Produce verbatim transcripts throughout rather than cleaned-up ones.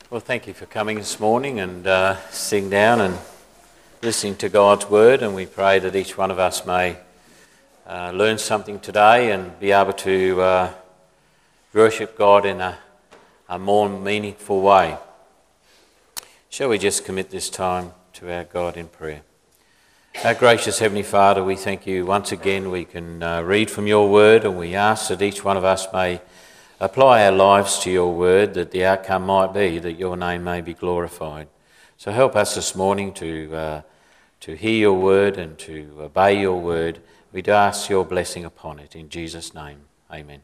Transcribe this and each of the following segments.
Well, thank you for coming this morning and uh, sitting down and listening to God's word, and we pray that each one of us may uh, learn something today and be able to uh, worship God in a, a more meaningful way. Shall we just commit this time to our God in prayer? Our gracious Heavenly Father, we thank you once again we can uh, read from your word, and we ask that each one of us may apply our lives to your word, that the outcome might be that your name may be glorified. So help us this morning to uh, to hear your word and to obey your word. We do ask your blessing upon it. In Jesus' name, amen.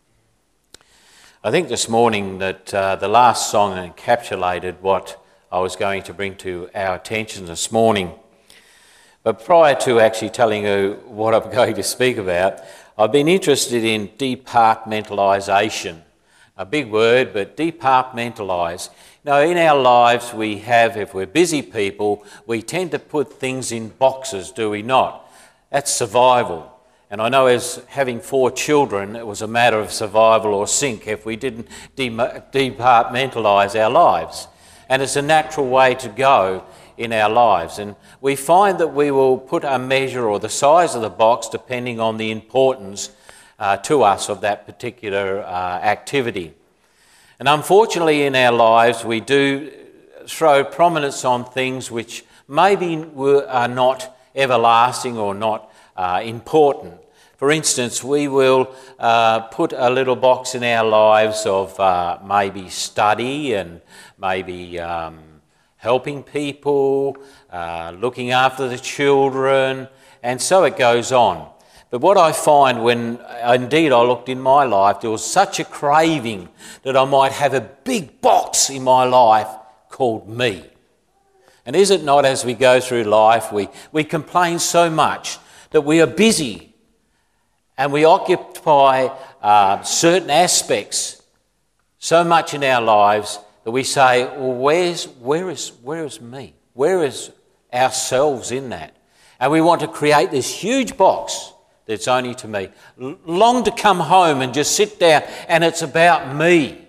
I think this morning that uh, the last song encapsulated what I was going to bring to our attention this morning. But prior to actually telling you what I'm going to speak about, I've been interested in departmentalisation. A big word, but departmentalise. Now, in our lives we have, if we're busy people, we tend to put things in boxes, do we not? That's survival. And I know as having four children, it was a matter of survival or sink if we didn't de- departmentalise our lives. And it's a natural way to go in our lives, and we find that we will put a measure or the size of the box depending on the importance uh, to us of that particular uh, activity. And unfortunately in our lives we do throw prominence on things which maybe were, are not everlasting or not uh, important. For instance, we will uh, put a little box in our lives of uh, maybe study and maybe um, helping people, uh, looking after the children, and so it goes on. But what I find when, indeed I looked in my life, there was such a craving that I might have a big box in my life called me. And is it not, as we go through life, we, we complain so much that we are busy and we occupy uh, certain aspects so much in our lives that we say, well, where's, where is, where is me? Where is ourselves in that? And we want to create this huge box that's only to me. L- long to come home and just sit down and it's about me.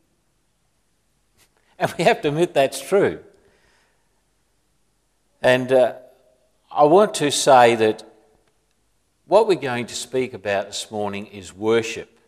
And we have to admit that's true. And uh, I want to say that what we're going to speak about this morning is worship.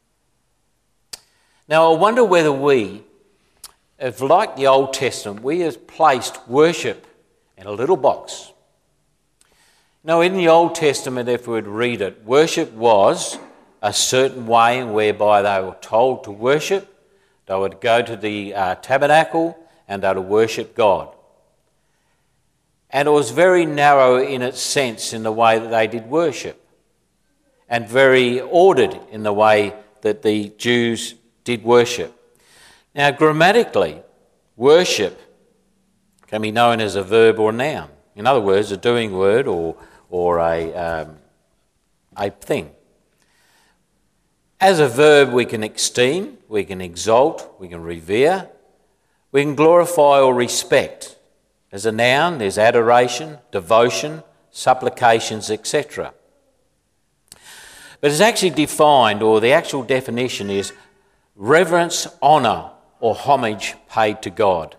Now, I wonder whether we, if like the Old Testament, we have placed worship in a little box. Now, in the Old Testament, if we would read it, worship was a certain way whereby they were told to worship. They would go to the uh, tabernacle and they would worship God. And it was very narrow in its sense in the way that they did worship, and very ordered in the way that the Jews did worship. Now, grammatically, worship can be known as a verb or a noun. In other words, a doing word or or a um, a thing. As a verb, we can esteem, we can exalt, we can revere, we can glorify or respect. As a noun, there's adoration, devotion, supplications, et cetera. But it's actually defined, or the actual definition is reverence, honour, or homage paid to God.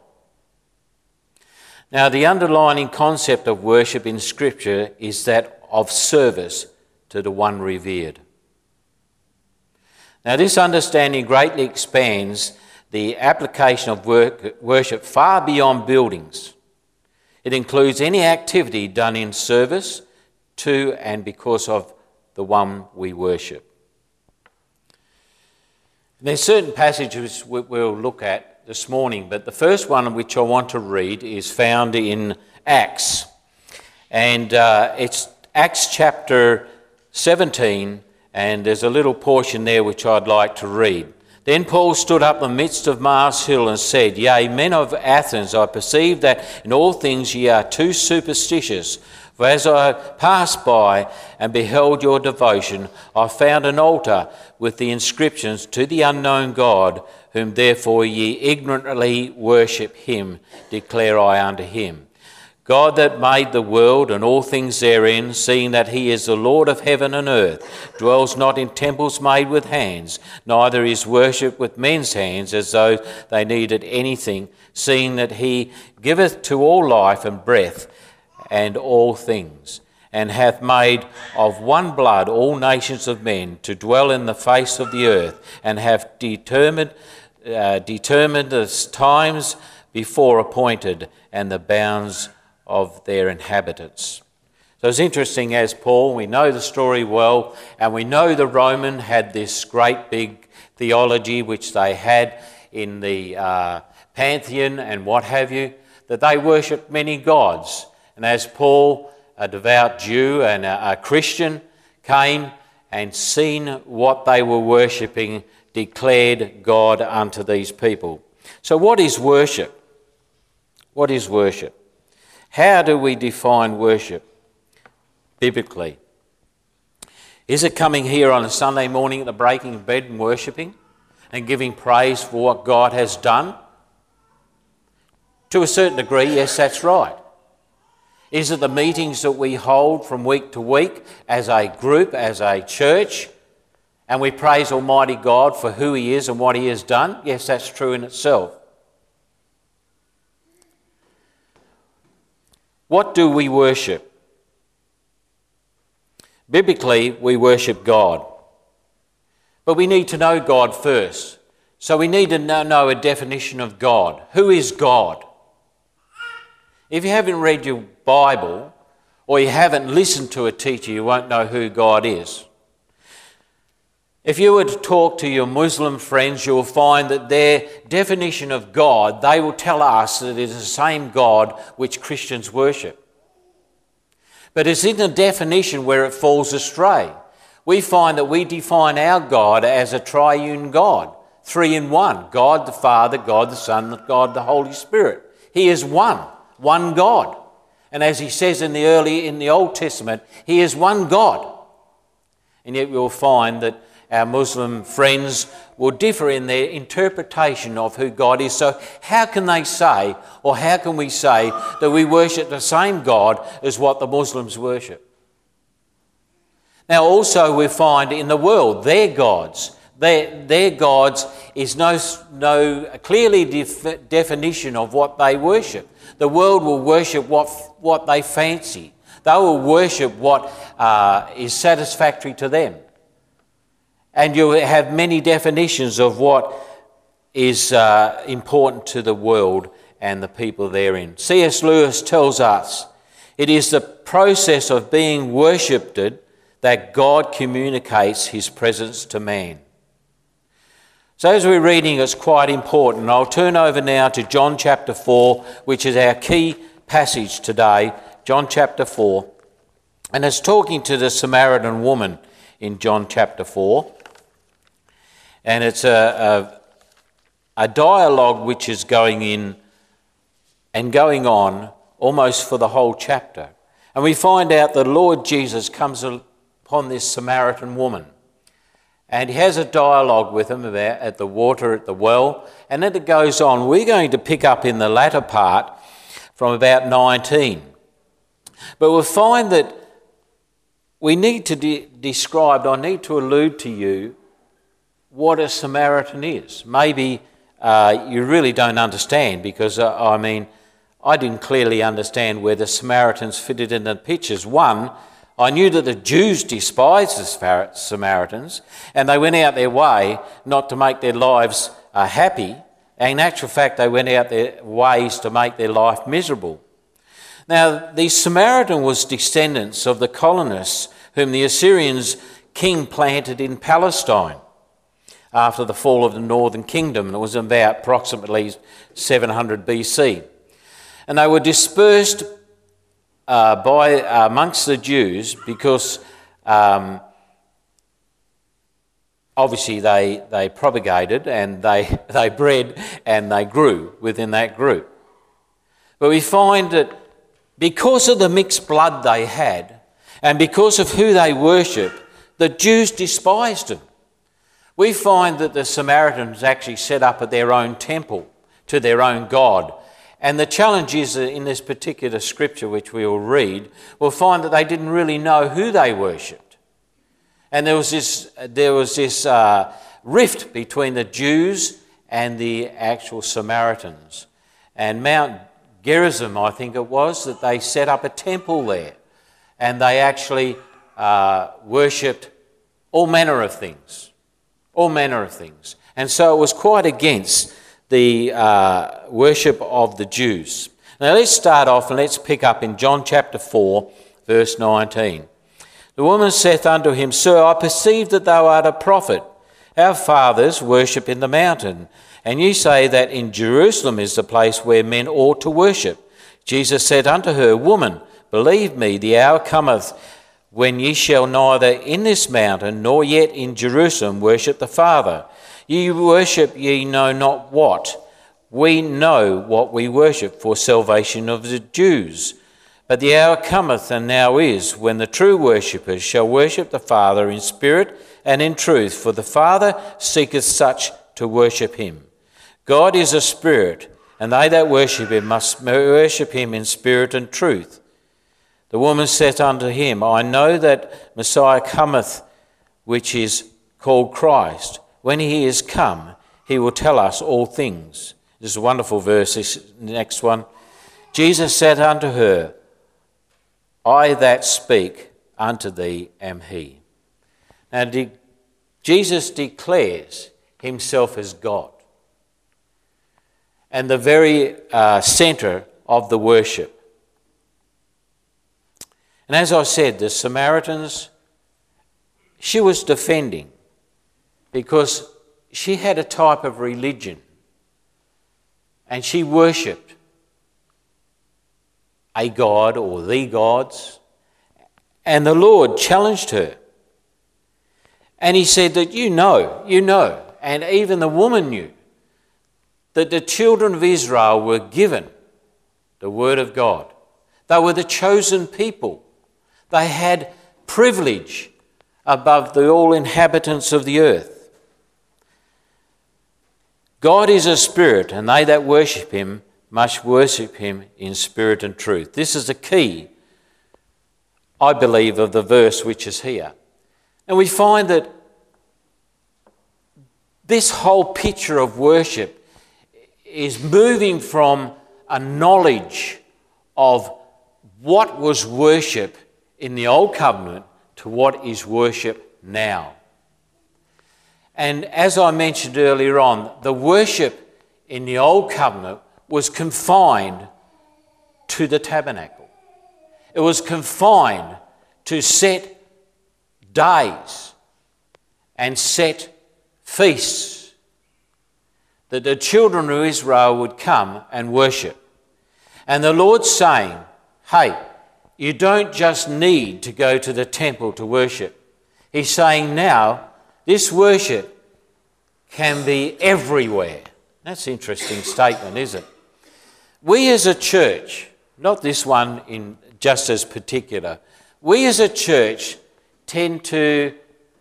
Now, the underlying concept of worship in Scripture is that of service to the one revered. Now, this understanding greatly expands the application of work, worship far beyond buildings. It includes any activity done in service to and because of the one we worship. There's certain passages we'll look at this morning, but the first one which I want to read is found in Acts. And uh, it's Acts chapter seventeen, and there's a little portion there which I'd like to read. Then Paul stood up in the midst of Mars Hill and said, Yea, men of Athens, I perceive that in all things ye are too superstitious. For as I passed by and beheld your devotion, I found an altar with the inscriptions, To the unknown God, whom therefore ye ignorantly worship him, declare I unto him. God that made the world and all things therein, seeing that he is the Lord of heaven and earth, dwells not in temples made with hands, neither is worshipped with men's hands as though they needed anything, seeing that he giveth to all life and breath and all things, and hath made of one blood all nations of men to dwell in the face of the earth, and hath determined, uh, determined the times before appointed and the bounds of their inhabitants. So it's interesting, as Paul, we know the story well, and we know the Roman had this great big theology which they had in the uh, Pantheon and what have you, that they worshipped many gods. And as Paul, a devout Jew and a, a Christian, came and seen what they were worshipping, declared God unto these people. So what is worship? What is worship? How do we define worship biblically? Is it coming here on a Sunday morning at the breaking of bread and worshipping and giving praise for what God has done? To a certain degree, yes, that's right. Is it the meetings that we hold from week to week as a group, as a church, and we praise Almighty God for who he is and what he has done? Yes, that's true in itself. What do we worship? Biblically, we worship God. But we need to know God first. So we need to know a definition of God. Who is God? If you haven't read your Bible, or you haven't listened to a teacher, you won't know who God is. If you were to talk to your Muslim friends, you'll find that their definition of God, they will tell us that it is the same God which Christians worship. But it's in the definition where it falls astray. We find that we define our God as a triune God, three in one, God the Father, God the Son, God the Holy Spirit. He is one, one God. And as he says in the early, in the Old Testament, he is one God. And yet we'll find that our Muslim friends will differ in their interpretation of who God is. So how can they say, or how can we say, that we worship the same God as what the Muslims worship? Now also we find in the world, their gods, their, their gods is no, no clearly def- definition of what they worship. The world will worship what, what they fancy. They will worship what uh, is satisfactory to them. And you have many definitions of what is uh, important to the world and the people therein. C S Lewis tells us it is the process of being worshipped that God communicates his presence to man. So as we're reading, it's quite important. I'll turn over now to John chapter four, which is our key passage today, John chapter four. And it's talking to the Samaritan woman in John chapter four. And it's a, a, a dialogue which is going in and going on almost for the whole chapter. And we find out the Lord Jesus comes upon this Samaritan woman. And he has a dialogue with him about at the water at the well. And then it goes on. We're going to pick up in the latter part from about nineteen. But we'll find that we need to de- describe, I need to allude to you what a Samaritan is. Maybe uh, you really don't understand because, uh, I mean, I didn't clearly understand where the Samaritans fitted in the pictures. One, I knew that the Jews despised the Samaritans and they went out their way not to make their lives uh, happy. In actual fact, they went out their ways to make their life miserable. Now, the Samaritan was descendants of the colonists whom the Assyrians king planted in Palestine after the fall of the northern kingdom. It was about approximately seven hundred B C. And they were dispersed uh, by uh, amongst the Jews because um, obviously they, they propagated and they, they bred and they grew within that group. But we find that because of the mixed blood they had and because of who they worshipped, the Jews despised them. We find that the Samaritans actually set up their own temple to their own God, And the challenge is that in this particular scripture, which we will read, we'll find that they didn't really know who they worshipped. And there was this, there was this uh, rift between the Jews and the actual Samaritans. And Mount Gerizim, I think it was, that they set up a temple there. And they actually uh, worshipped all manner of things. All manner of things. And so it was quite against the uh, worship of the Jews. Now let's start off and let's pick up in John chapter four, verse nineteen. The woman saith unto him, Sir, I perceive that thou art a prophet. Our fathers worship in the mountain, and ye say that in Jerusalem is the place where men ought to worship. Jesus said unto her, Woman, believe me, the hour cometh when ye shall neither in this mountain nor yet in Jerusalem worship the Father. Ye worship ye know not what. We know what we worship, for salvation of the Jews. But the hour cometh, and now is, when the true worshippers shall worship the Father in spirit and in truth, for the Father seeketh such to worship him. God is a spirit, and they that worship him must worship him in spirit and truth. The woman said unto him, I know that Messiah cometh, which is called Christ. When he is come, he will tell us all things. This is a wonderful verse, this next one. Jesus said unto her, I that speak unto thee am he. Now de- Jesus declares himself as God and the very uh, centre of the worship. And as I said, the Samaritans, she was defending because she had a type of religion and she worshipped a god or the gods, and the Lord challenged her. And he said that you know, you know, and even the woman knew, that the children of Israel were given the word of God. They were the chosen people. They had privilege above the all inhabitants of the earth. God is a spirit, and they that worship him must worship him in spirit and truth. This is the key, I believe, of the verse which is here. And we find that this whole picture of worship is moving from a knowledge of what was worship in the Old Covenant to what is worship now. And as I mentioned earlier on, the worship in the Old Covenant was confined to the tabernacle. It was confined to set days and set feasts that the children of Israel would come and worship. And the Lord's saying, hey, you don't just need to go to the temple to worship. He's saying now, this worship can be everywhere. That's an interesting statement, isn't it? We as a church, not this one in just as particular, we as a church tend to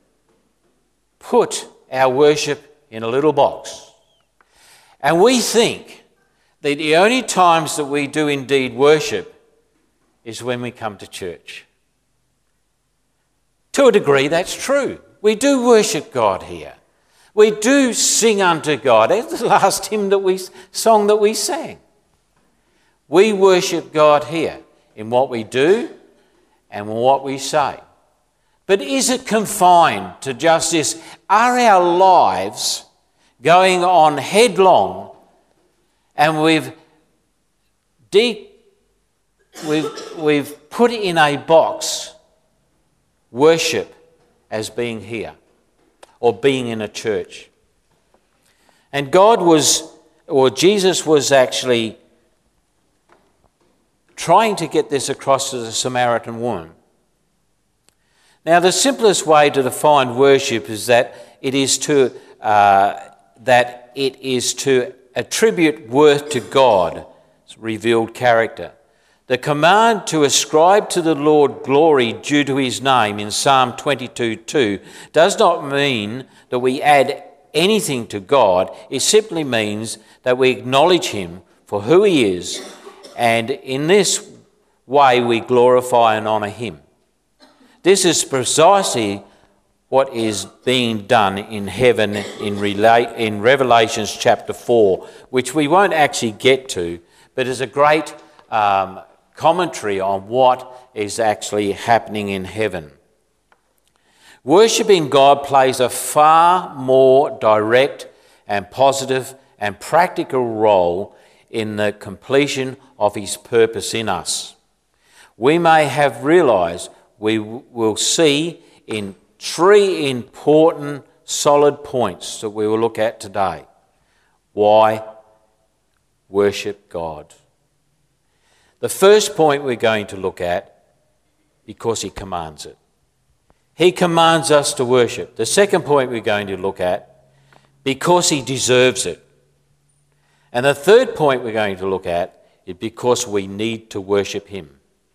put our worship in a little box. And we think that the only times that we do indeed worship is when we come to church. To a degree, that's true. We do worship God here. We do sing unto God. That's the last hymn that we song that we sang. We worship God here in what we do and in what we say. But is it confined to just this? Are our lives going on headlong, and we've de- we've we've put in a box worship as being here or being in a church? And God was, or Jesus was actually trying to get this across to the Samaritan woman. Now, the simplest way to define worship is that it is to uh, that it is to attribute worth to God, revealed character. The command to ascribe to the Lord glory due to his name in Psalm twenty-two two does not mean that we add anything to God. It simply means that we acknowledge him for who he is, and in this way we glorify and honour him. This is precisely what is being done in heaven in, rela- in Revelations chapter four, which we won't actually get to, but is a great um, commentary on what is actually happening in heaven. Worshipping God plays a far more direct and positive and practical role in the completion of his purpose in us. We may have realised we will see in three important solid points that we will look at today. Why worship God? The first point we're going to look at, because he commands it. He commands us to worship. The second point we're going to look at, because he deserves it. And the third point we're going to look at is because we need to worship him.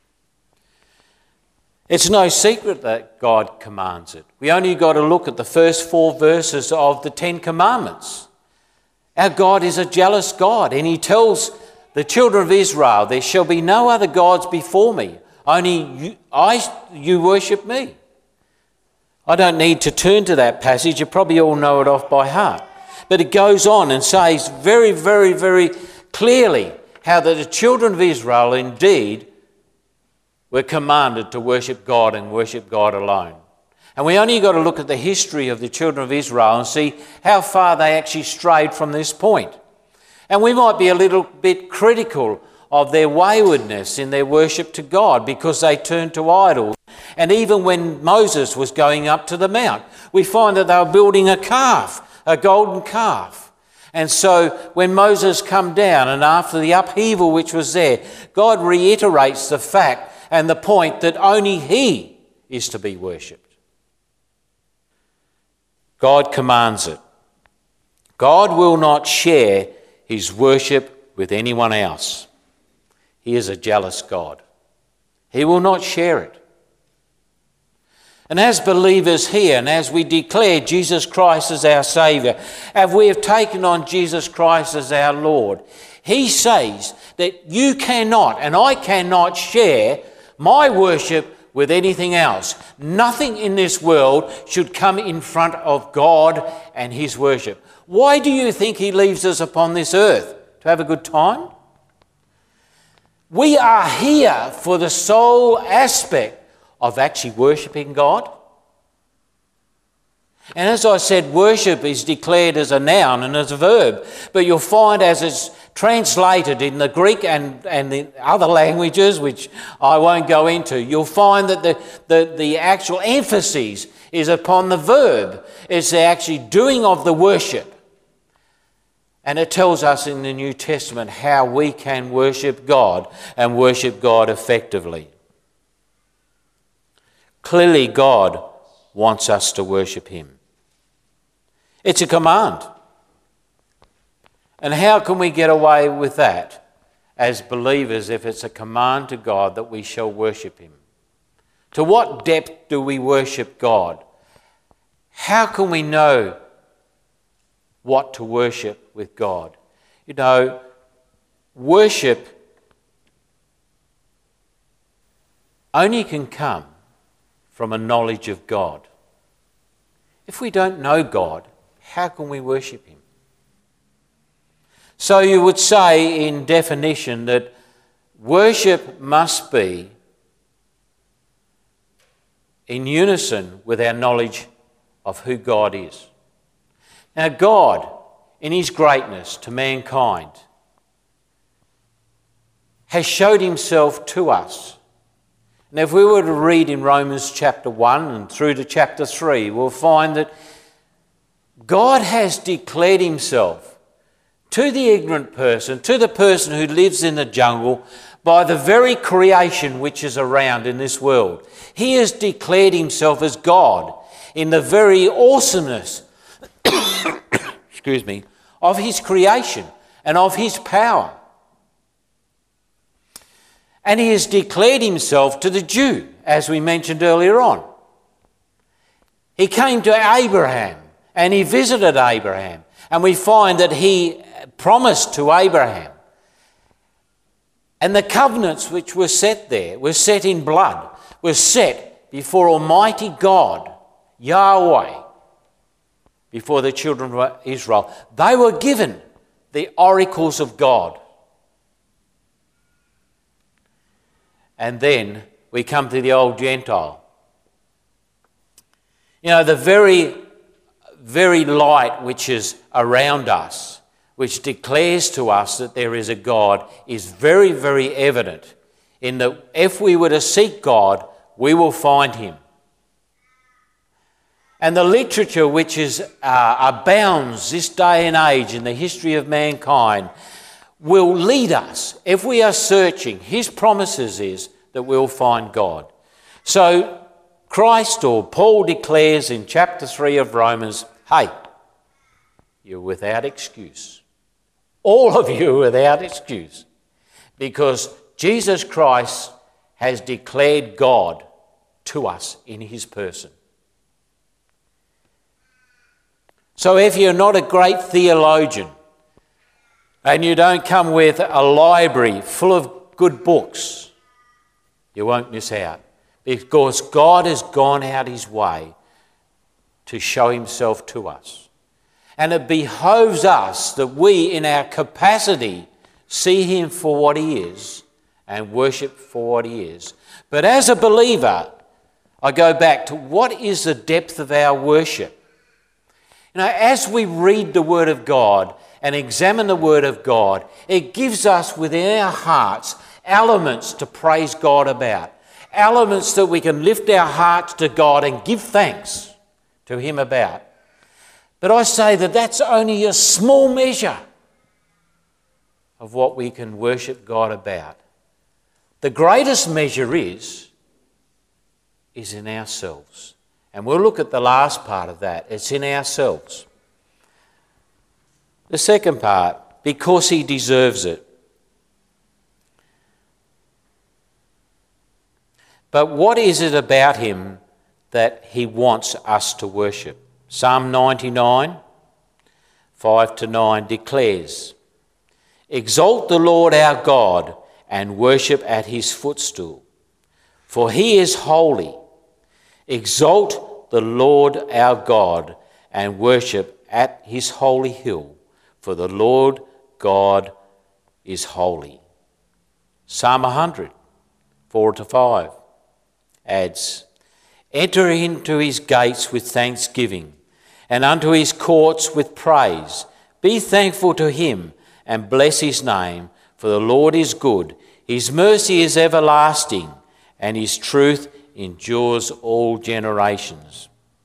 It's no secret that God commands it. We only got to look at the first four verses of the Ten Commandments. Our God is a jealous God, and he tells the children of Israel, there shall be no other gods before me, only you, I, you worship me. I don't need to turn to that passage, you probably all know it off by heart. But it goes on and says very, very, very clearly how that the children of Israel indeed were commanded to worship God and worship God alone. And we only got to look at the history of the children of Israel and see how far they actually strayed from this point. And we might be a little bit critical of their waywardness in their worship to God because they turned to idols. And even when Moses was going up to the mount, we find that they were building a calf, a golden calf. And so when Moses come down and after the upheaval which was there, God reiterates the fact and the point that only he is to be worshipped. God commands it. God will not share his worship with anyone else. He is a jealous God. He will not share it. And as believers here, and as we declare Jesus Christ as our Saviour, as we have taken on Jesus Christ as our Lord, he says that you cannot and I cannot share my worship with anything else. Nothing in this world should come in front of God and his worship. Why do you think he leaves us upon this earth? To have a good time? We are here for the sole aspect of actually worshipping God. And as I said, worship is declared as a noun and as a verb, but you'll find as it's translated in the Greek and, and the other languages, which I won't go into, you'll find that the, the, the actual emphasis is upon the verb. It's the actually doing of the worship. And it tells us in the New Testament how we can worship God and worship God effectively. Clearly, God wants us to worship him. It's a command. And how can we get away with that as believers if it's a command to God that we shall worship him? To what depth do we worship God? How can we know what to worship with God? You know, worship only can come from a knowledge of God. If we don't know God, how can we worship him? So you would say in definition that worship must be in unison with our knowledge of who God is. Now God, in his greatness to mankind, has showed himself to us. And if we were to read in Romans chapter one and through to chapter three, we'll find that God has declared himself to the ignorant person, to the person who lives in the jungle, by the very creation which is around in this world. He has declared himself as God in the very awesomeness, excuse me, of his creation and of his power. And he has declared himself to the Jew, as we mentioned earlier on. He came to Abraham and he visited Abraham. And we find that he promised to Abraham And the covenants which were set there were set in blood, were set before Almighty God, Yahweh, before the children of Israel. They were given the oracles of God. And then we come to the old Gentile. You know, the very, very light which is around us, which declares to us that there is a God, is very, very evident in that if we were to seek God, we will find him. And the literature which is uh, abounds this day and age in the history of mankind will lead us, if we are searching, his promises is that we'll find God. So Christ, or Paul, declares in chapter three of Romans, hey, you're without excuse. All of you are without excuse, because Jesus Christ has declared God to us in his person. So if you're not a great theologian and you don't come with a library full of good books, you won't miss out, because God has gone out his way to show himself to us. And it behoves us that we, in our capacity, see him for what he is and worship for what he is. But as a believer, I go back to what is the depth of our worship? You know, as we read the Word of God and examine the Word of God, it gives us within our hearts elements to praise God about, elements that we can lift our hearts to God and give thanks to him about. But I say that that's only a small measure of what we can worship God about. The greatest measure is, is in ourselves. And we'll look at the last part of that. It's in ourselves. The second part, because he deserves it. But what is it about him that he wants us to worship? Psalm ninety-nine, five to nine declares, exalt the Lord our God and worship at his footstool, for he is holy. Exalt the Lord our God and worship at his holy hill, for the Lord God is holy. Psalm one hundred, four to five adds, enter into his gates with thanksgiving, and unto his courts with praise. Be thankful to him, and bless his name, for the Lord is good. His mercy is everlasting, and his truth endures all generations.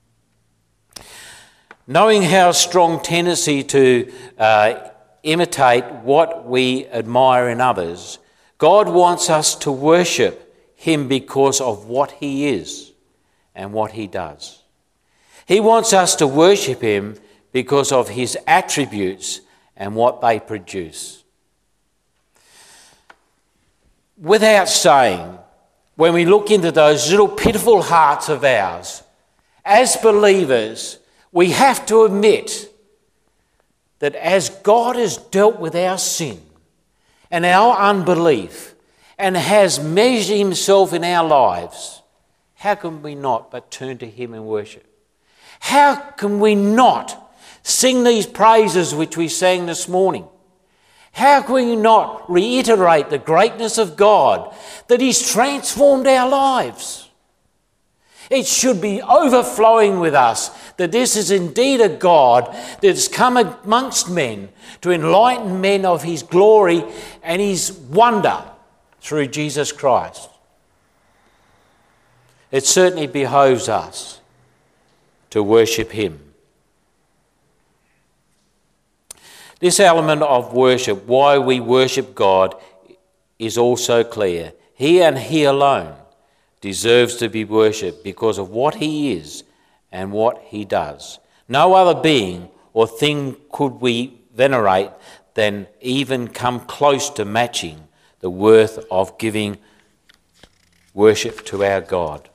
Knowing how strong tendency to uh, imitate what we admire in others, God wants us to worship him because of what he is and what he does. He wants us to worship him because of his attributes and what they produce. Without saying, when we look into those little pitiful hearts of ours, as believers, we have to admit that as God has dealt with our sin and our unbelief and has measured himself in our lives, how can we not but turn to him and worship? How can we not sing these praises which we sang this morning? How can we not reiterate the greatness of God, that he's transformed our lives? It should be overflowing with us that this is indeed a God that has come amongst men to enlighten men of his glory and his wonder through Jesus Christ. It certainly behoves us to worship him. This element of worship, why we worship God, is also clear. He and he alone deserves to be worshipped because of what he is and what he does. No other being or thing could we venerate than even come close to matching the worth of giving worship to our God.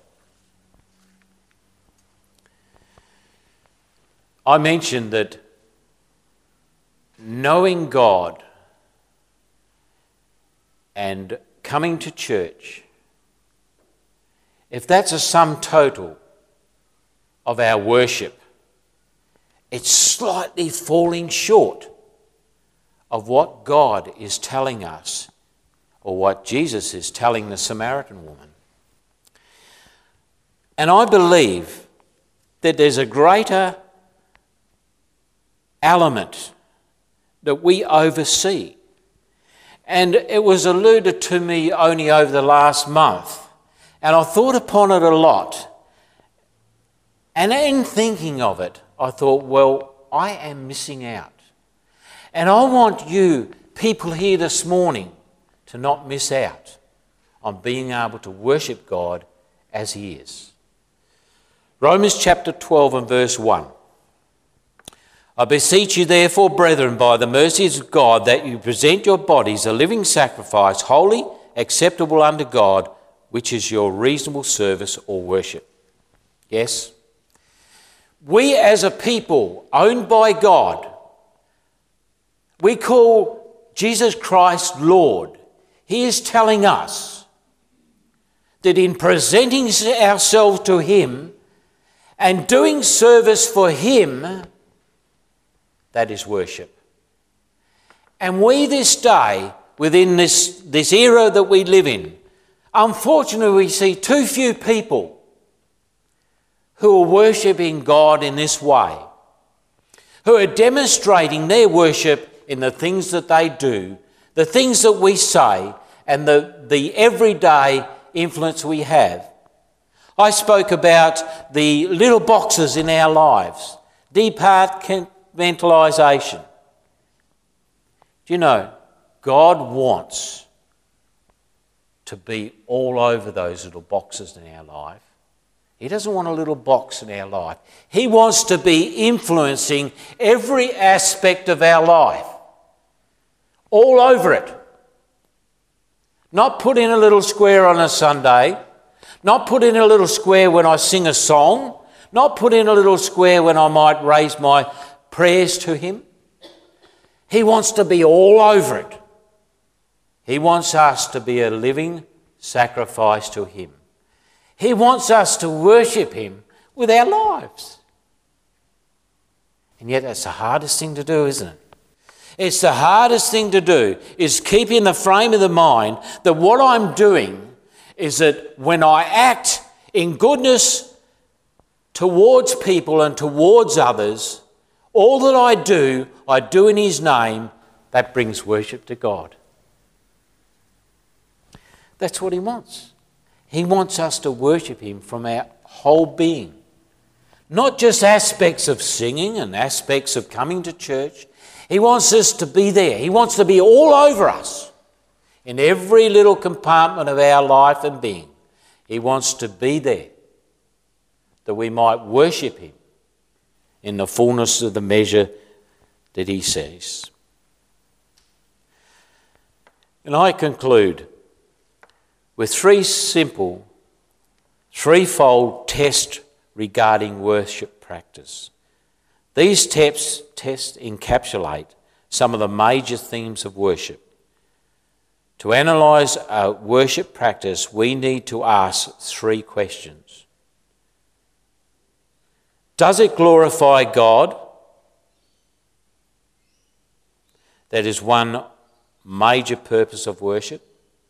I mentioned that knowing God and coming to church, if that's a sum total of our worship, it's slightly falling short of what God is telling us, or what Jesus is telling the Samaritan woman. And I believe that there's a greater element that we oversee. And it was alluded to me only over the last month. And I thought upon it a lot. And in thinking of it, I thought, well, I am missing out. And I want you, people here this morning, to not miss out on being able to worship God as He is. Romans chapter twelve and verse one. I beseech you therefore, brethren, by the mercies of God, that you present your bodies a living sacrifice, holy, acceptable unto God, which is your reasonable service or worship. Yes? We as a people owned by God, we call Jesus Christ Lord. He is telling us that in presenting ourselves to Him and doing service for Him, that is worship. And we this day, within this, this era that we live in, unfortunately we see too few people who are worshipping God in this way, who are demonstrating their worship in the things that they do, the things that we say, and the, the everyday influence we have. I spoke about the little boxes in our lives, departmentalisation. Do you know, God wants to be all over those little boxes in our life. He doesn't want a little box in our life. He wants to be influencing every aspect of our life, all over it. Not put in a little square on a Sunday, not put in a little square when I sing a song, not put in a little square when I might raise my prayers to Him. He wants to be all over it. He wants us to be a living sacrifice to Him. He wants us to worship Him with our lives. And yet that's the hardest thing to do, isn't it? It's the hardest thing to do, is keep in the frame of the mind that what I'm doing is that when I act in goodness towards people and towards others, all that I do, I do in His name. That brings worship to God. That's what He wants. He wants us to worship Him from our whole being. Not just aspects of singing and aspects of coming to church. He wants us to be there. He wants to be all over us in every little compartment of our life and being. He wants to be there that we might worship Him in the fullness of the measure that He says. And I conclude with three simple, threefold tests regarding worship practice. These tests, tests encapsulate some of the major themes of worship. To analyse our worship practice, we need to ask three questions. Does it glorify God? That is one major purpose of worship.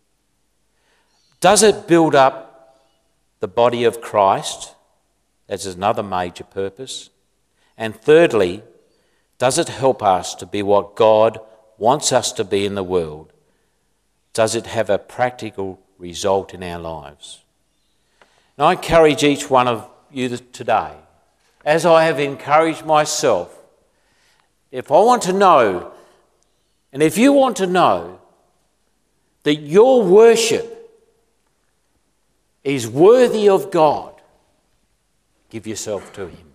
Does it build up the body of Christ? That's another major purpose. And thirdly, does it help us to be what God wants us to be in the world? Does it have a practical result in our lives? And I encourage each one of you today, as I have encouraged myself, if I want to know, and if you want to know that your worship is worthy of God, give yourself to Him.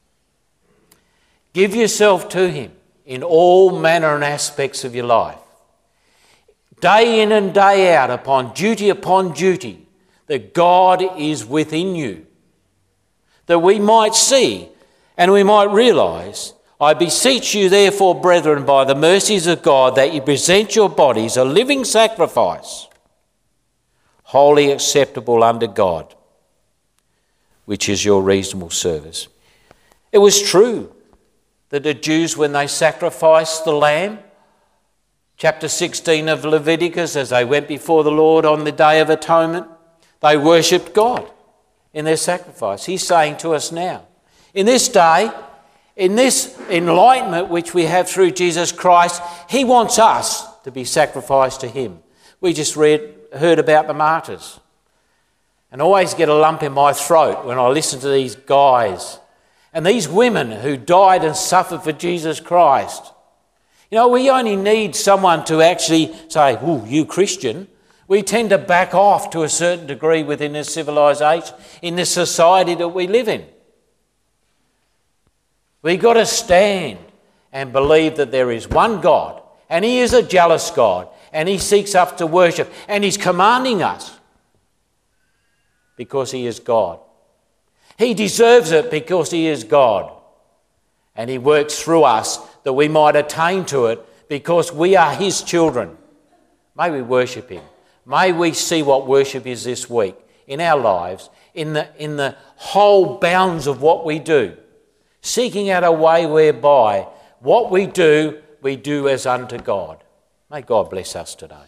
Give yourself to Him in all manner and aspects of your life. Day in and day out, upon duty upon duty, that God is within you. That we might see and we might realise, I beseech you therefore, brethren, by the mercies of God, that you present your bodies a living sacrifice, wholly acceptable unto God, which is your reasonable service. It was true that the Jews, when they sacrificed the lamb, chapter sixteen of Leviticus, as they went before the Lord on the Day of Atonement, they worshipped God in their sacrifice. He's saying to us now, in this day, in this enlightenment which we have through Jesus Christ, he wants us to be sacrificed to him. We just read, heard about the martyrs. And I always get a lump in my throat when I listen to these guys and these women who died and suffered for Jesus Christ. You know, we only need someone to actually say, "Ooh, you Christian." We tend to back off to a certain degree within this civilization, in this society that we live in. We've got to stand and believe that there is one God, and he is a jealous God, and he seeks us to worship, and he's commanding us because he is God. He deserves it because he is God, and he works through us that we might attain to it because we are his children. May we worship him. May we see what worship is this week in our lives, in the, in the whole bounds of what we do. Seeking out a way whereby what we do, we do as unto God. May God bless us today.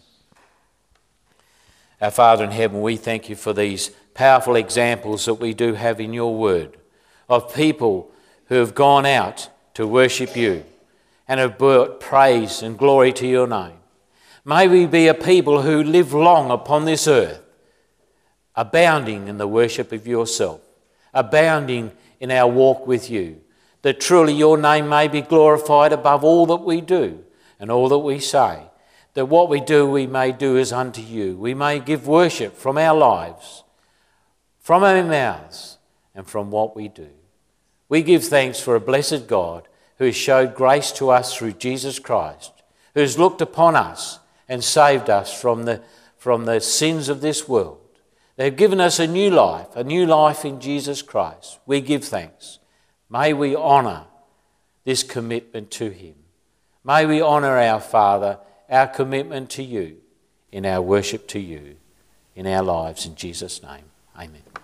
Our Father in heaven, we thank you for these powerful examples that we do have in your word of people who have gone out to worship you and have brought praise and glory to your name. May we be a people who live long upon this earth, abounding in the worship of yourself, abounding in our walk with you, that truly your name may be glorified above all that we do and all that we say, that what we do we may do as unto you. We may give worship from our lives, from our mouths, and from what we do. We give thanks for a blessed God who has showed grace to us through Jesus Christ, who has looked upon us and saved us from the, from the sins of this world. They've given us a new life, a new life in Jesus Christ. We give thanks. May we honour this commitment to him. May we honour our Father, our commitment to you, in our worship to you, in our lives. In Jesus' name, amen.